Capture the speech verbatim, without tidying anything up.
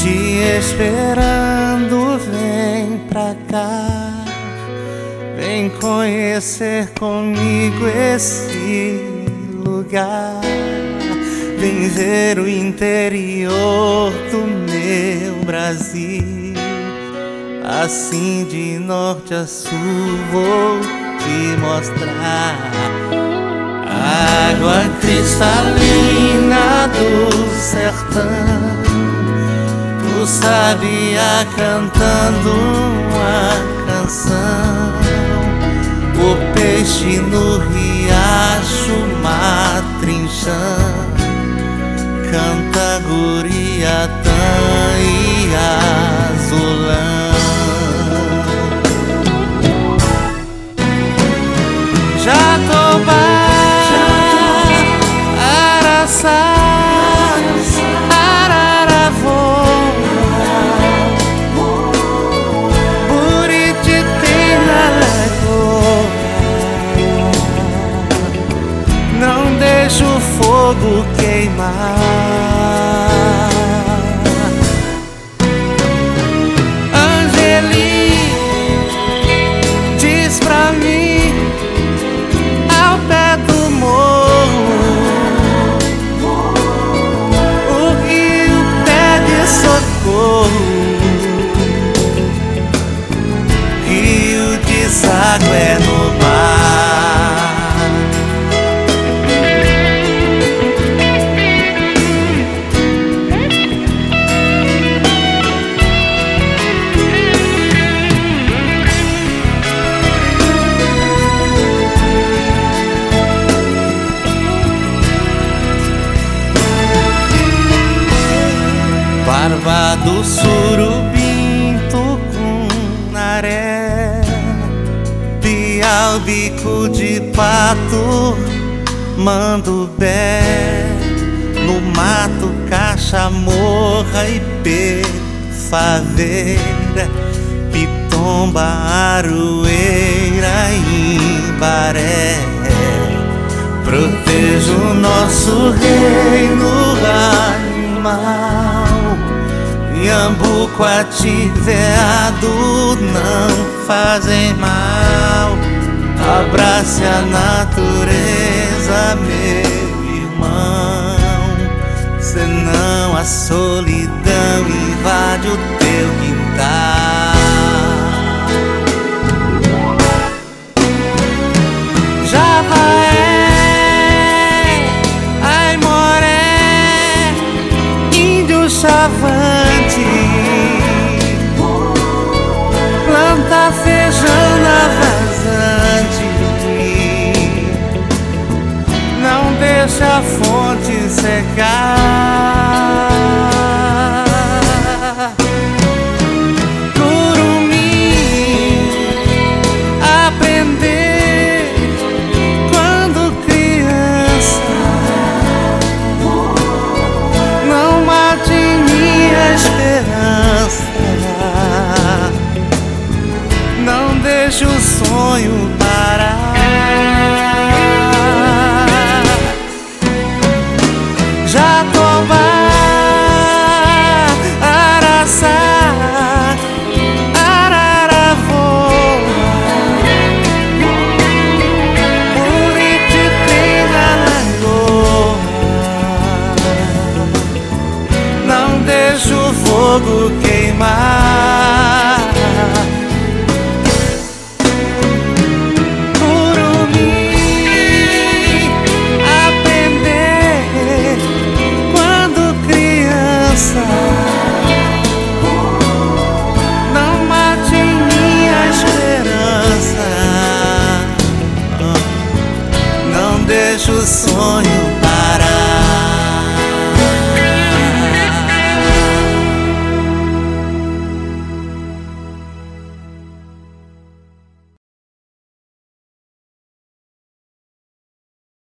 Te esperando, vem pra cá, vem conhecer comigo esse lugar, vem ver o interior do meu Brasil. Assim de norte a sul vou te mostrar a água cristalina do sertão, o sabiá cantando uma canção, o peixe no riacho matrinchão, canta Guriatã e azulão. Jatobá, Araçá, deixa o fogo queimar. Angeli, diz pra mim, ao pé do morro, o rio pede socorro, rio deságua é no mar. Barbado, surubim, tucunaré, piau, bico de pato, mandubé, no mato, cachamorra e faveira, pitomba, aroeira e imbaré. Proteja o nosso reino animal, Iambu, Coati, veado não fazem mal. Abrace a natureza, meu irmão, senão a solidão invade o teu quintal. Javaé, Aimoré, índio chavante, planta feijão na vazante, não deixa a fonte secar. Curumim, aprender quando criança, não mate minha esperança, não deixe o sonho parar. Jatobá, Araçá, Araravô, Buriti na lagoa, não deixe o fogo queimar. Não mate minha esperança, não deixe o sonho